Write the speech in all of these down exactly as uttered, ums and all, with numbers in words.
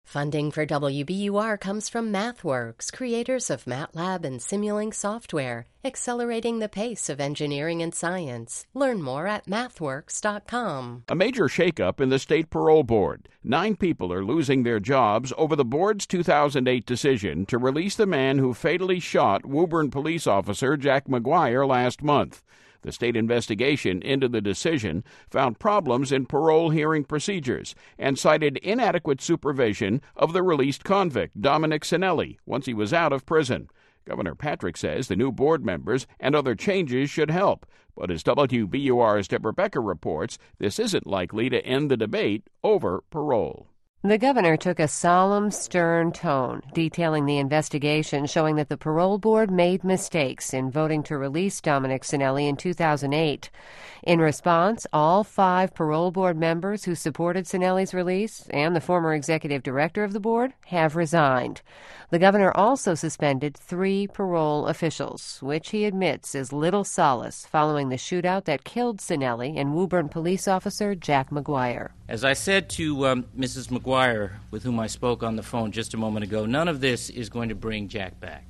Funding for W B U R comes from MathWorks, creators of MATLAB and Simulink software, accelerating the pace of engineering and science. Learn more at mathworks dot com. A major shakeup in the state parole board. Nine people are losing their jobs over the board's two thousand eight decision to release the man who fatally shot Woburn police officer Jack McGuire last month. The state investigation into the decision found problems in parole hearing procedures and cited inadequate supervision of the released convict, Dominic Cinelli, once he was out of prison. Governor Patrick says the new board members and other changes should help. But as W B U R's Deborah Becker reports, this isn't likely to end the debate over parole. The governor took a solemn, stern tone, detailing the investigation showing that the parole board made mistakes in voting to release Dominic Cinelli in two thousand eight. In response, all five parole board members who supported Cinelli's release and the former executive director of the board have resigned. The governor also suspended three parole officials, which he admits is little solace following the shootout that killed Cinelli and Woburn police officer Jack McGuire. As I said to um, Missus McGuire, with whom I spoke on the phone just a moment ago, none of this is going to bring Jack back.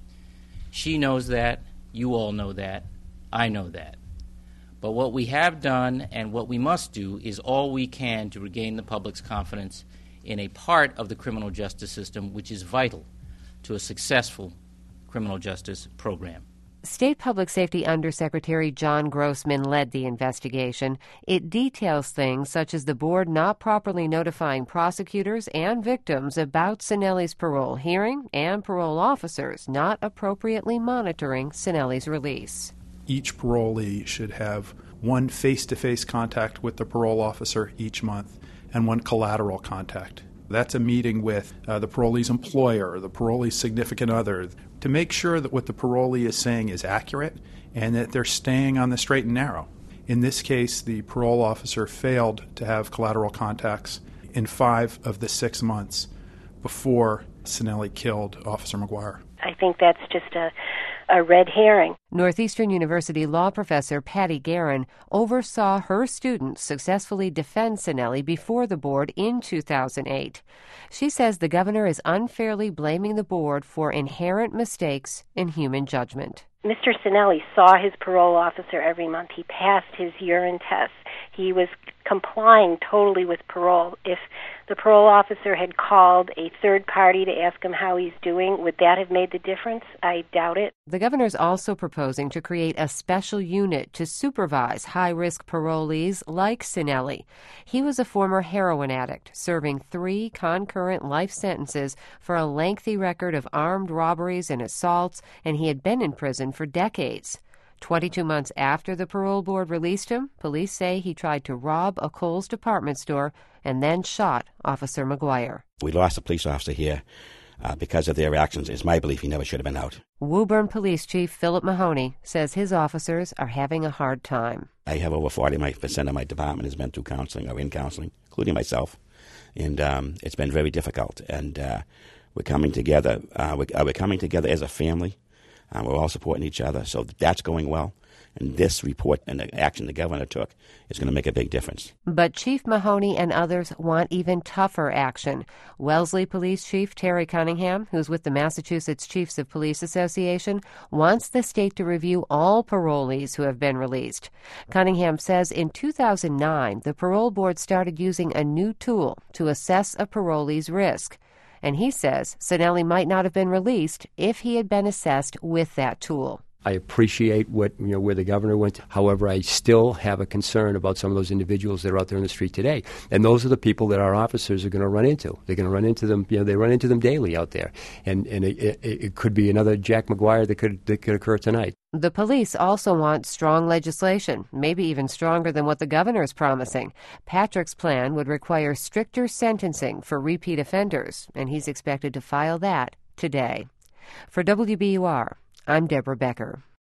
She knows that. You all know that. I know that. But what we have done and what we must do is all we can to regain the public's confidence in a part of the criminal justice system which is vital to a successful criminal justice program. State Public Safety Undersecretary John Grossman led the investigation. It details things such as the board not properly notifying prosecutors and victims about Cinelli's parole hearing and parole officers not appropriately monitoring Cinelli's release. Each parolee should have one face-to-face contact with the parole officer each month and one collateral contact. That's a meeting with uh, the parolee's employer, the parolee's significant other, to make sure that what the parolee is saying is accurate and that they're staying on the straight and narrow. In this case, the parole officer failed to have collateral contacts in five of the six months before Cinelli killed Officer McGuire. I think that's just a, a red herring. Northeastern University law professor Patty Guerin oversaw her students successfully defend Cinelli before the board in two thousand eight. She says the governor is unfairly blaming the board for inherent mistakes in human judgment. Mister Cinelli saw his parole officer every month. He passed his urine tests. He was complying totally with parole. If the parole officer had called a third party to ask him how he's doing, would that have made the difference? I doubt it. The governor is also proposing to create a special unit to supervise high-risk parolees like Cinelli. He was a former heroin addict, serving three concurrent life sentences for a lengthy record of armed robberies and assaults, and he had been in prison for decades. Twenty-two months after the parole board released him, police say he tried to rob a Kohl's department store and then shot Officer McGuire. We lost a police officer here uh, because of their actions. It's my belief he never should have been out. Woburn Police Chief Philip Mahoney says his officers are having a hard time. I have over forty percent of my department has been through counseling or in counseling, including myself. And um, it's been very difficult. And uh, we're coming together. Uh, we're, uh, we're coming together as a family. Um, we're all supporting each other, so that's going well. And this report and the action the governor took is going to make a big difference. But Chief Mahoney and others want even tougher action. Wellesley Police Chief Terry Cunningham, who's with the Massachusetts Chiefs of Police Association, wants the state to review all parolees who have been released. Cunningham says in two thousand nine, the parole board started using a new tool to assess a parolee's risk. And he says Cinelli might not have been released if he had been assessed with that tool. I appreciate what you know where the governor went. However, I still have a concern about some of those individuals that are out there in the street today, and those are the people that our officers are going to run into. They're going to run into them. You know, they run into them daily out there, and and it, it, it could be another Jack McGuire that could that could occur tonight. The police also want strong legislation, maybe even stronger than what the governor is promising. Patrick's plan would require stricter sentencing for repeat offenders, and he's expected to file that today. For W B U R, I'm Deborah Becker.